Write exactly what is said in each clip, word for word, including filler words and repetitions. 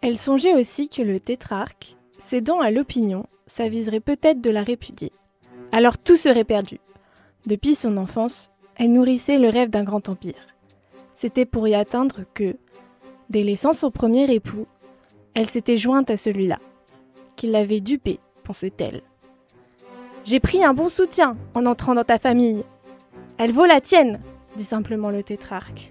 Elle songeait aussi que le tétrarque, cédant à l'opinion, s'aviserait peut-être de la répudier. Alors tout serait perdu. Depuis son enfance, elle nourrissait le rêve d'un grand empire. C'était pour y atteindre que, délaissant son premier époux, elle s'était jointe à celui-là, qui l'avait dupée, pensait-elle. « J'ai pris un bon soutien en entrant dans ta famille. Elle vaut la tienne !» dit simplement le tétrarque.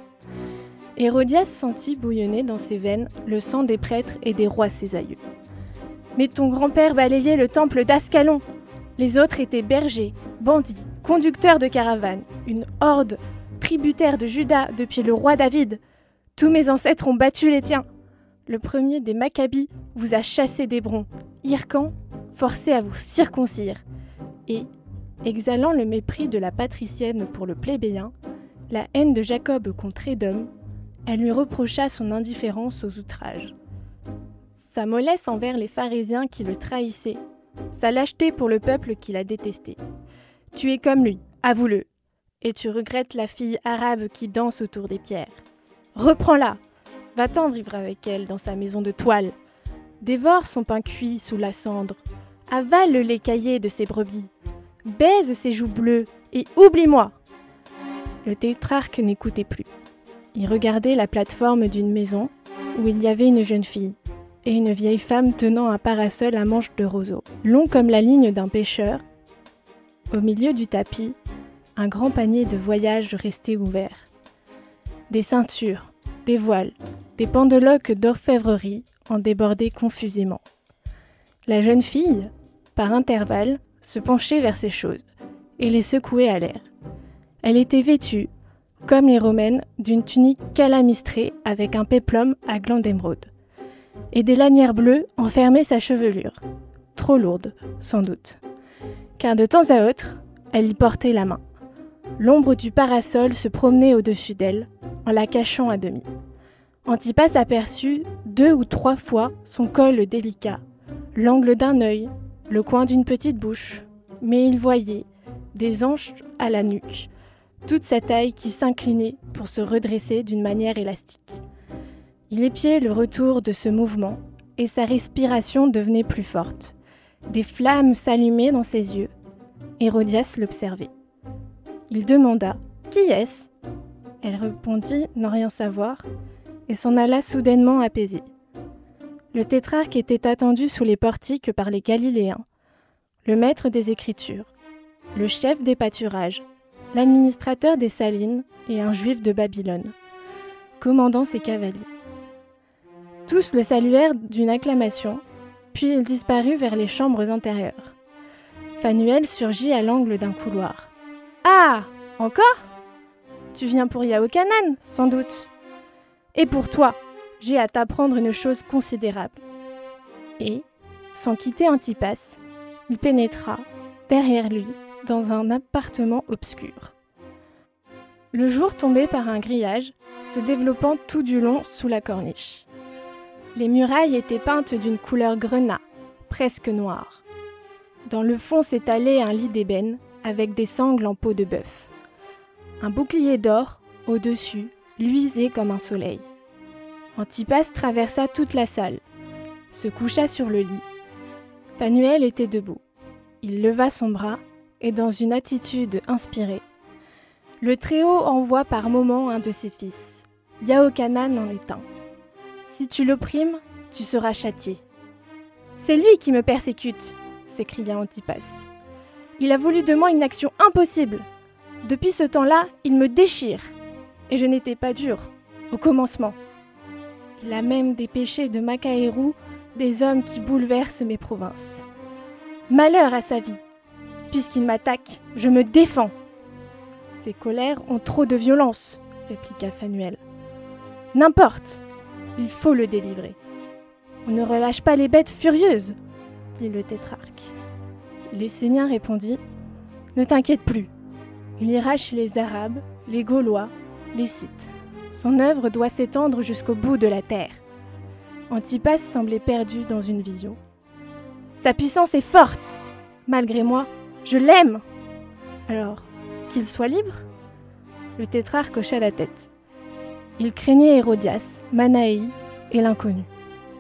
Hérodias sentit bouillonner dans ses veines le sang des prêtres et des rois ses aïeux. Mais ton grand-père balayait le temple d'Ascalon. Les autres étaient bergers, bandits, conducteurs de caravanes, une horde tributaire de Juda depuis le roi David. Tous mes ancêtres ont battu les tiens. Le premier des Maccabis vous a chassé d'Hébron, Hircan, forcé à vous circoncire. Et, exhalant le mépris de la patricienne pour le plébéien, la haine de Jacob contre Édom, elle lui reprocha son indifférence aux outrages. Sa mollesse envers les pharisiens qui le trahissaient, sa lâcheté pour le peuple qui la détestait. Tu es comme lui, avoue-le, et tu regrettes la fille arabe qui danse autour des pierres. Reprends-la, va-t'en vivre avec elle dans sa maison de toile. Dévore son pain cuit sous la cendre, avale le lait caillé de ses brebis, baise ses joues bleues et oublie-moi. Le tétrarque n'écoutait plus. Il regardait la plateforme d'une maison où il y avait une jeune fille et une vieille femme tenant un parasol à manches de roseau, long comme la ligne d'un pêcheur. Au milieu du tapis, un grand panier de voyage restait ouvert. Des ceintures, des voiles, des pendeloques d'orfèvrerie en débordaient confusément. La jeune fille, par intervalles, se penchait vers ces choses et les secouait à l'air. Elle était vêtue, comme les Romaines, d'une tunique calamistrée avec un péplum à glands d'émeraude. Et des lanières bleues enfermaient sa chevelure, trop lourde, sans doute. Car de temps à autre, elle y portait la main. L'ombre du parasol se promenait au-dessus d'elle, en la cachant à demi. Antipas aperçut deux ou trois fois son col délicat, l'angle d'un œil, le coin d'une petite bouche, mais il voyait, des hanches à la nuque, toute sa taille qui s'inclinait pour se redresser d'une manière élastique. Il épiait le retour de ce mouvement et sa respiration devenait plus forte. Des flammes s'allumaient dans ses yeux. Hérodias l'observait. Il demanda « Qui est-ce » Elle répondit « N'en rien savoir » et s'en alla soudainement apaisée. Le tétrarque était attendu sous les portiques par les Galiléens, le maître des Écritures, le chef des pâturages, l'administrateur des salines et un juif de Babylone, commandant ses cavaliers. Tous le saluèrent d'une acclamation, puis il disparut vers les chambres intérieures. Phanuel surgit à l'angle d'un couloir. « Ah, encore ? Tu viens pour Yahochanan, sans doute. Et pour toi, j'ai à t'apprendre une chose considérable. » Et, sans quitter Antipas, il pénétra, derrière lui, dans un appartement obscur. Le jour tombait par un grillage, se développant tout du long sous la corniche. Les murailles étaient peintes d'une couleur grenat, presque noire. Dans le fond s'étalait un lit d'ébène avec des sangles en peau de bœuf. Un bouclier d'or, au-dessus, luisait comme un soleil. Antipas traversa toute la salle, se coucha sur le lit. Phanuel était debout. Il leva son bras et dans une attitude inspirée. Le Très-Haut envoie par moments un de ses fils. Yahochanan en est un. Si tu l'opprimes, tu seras châtié. C'est lui qui me persécute, s'écria Antipas. Il a voulu de moi une action impossible. Depuis ce temps-là, il me déchire. Et je n'étais pas dur, au commencement. Il a même dépêché de Macaérou des hommes qui bouleversent mes provinces. Malheur à sa vie. Puisqu'il m'attaque, je me défends. Ses colères ont trop de violence, répliqua Phanuel. N'importe, il faut le délivrer. On ne relâche pas les bêtes furieuses, dit le tétrarque. L'essénien répondit, ne t'inquiète plus. Il ira chez les Arabes, les Gaulois, les Scythes. Son œuvre doit s'étendre jusqu'au bout de la terre. Antipas semblait perdu dans une vision. Sa puissance est forte. Malgré moi, je l'aime. Alors, qu'il soit libre ? Le tétrarque hocha la tête. Il craignait Hérodias, Manahéi et l'inconnu.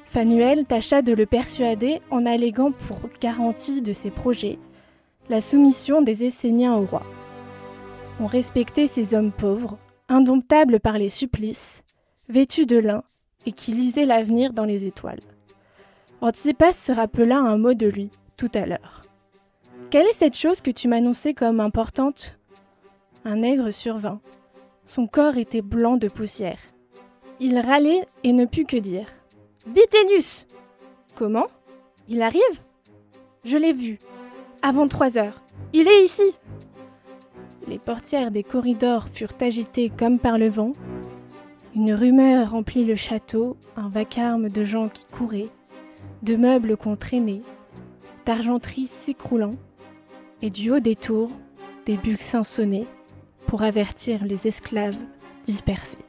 Fanuel tâcha de le persuader en alléguant pour garantie de ses projets la soumission des Esséniens au roi. On respectait ces hommes pauvres, indomptables par les supplices, vêtus de lin et qui lisaient l'avenir dans les étoiles. Antipas se rappela un mot de lui, tout à l'heure. « Quelle est cette chose que tu m'annonçais comme importante ?» Un nègre survint. Son corps était blanc de poussière. Il râlait et ne put que dire. « Vitellius !»« Comment ? Il arrive ? » ?»« Je l'ai vu. Avant trois heures. Il est ici !» Les portières des corridors furent agitées comme par le vent. Une rumeur remplit le château, un vacarme de gens qui couraient, de meubles qu'on traînait, d'argenterie s'écroulant, et du haut des tours, des buccins sonnaient pour avertir les esclaves dispersés.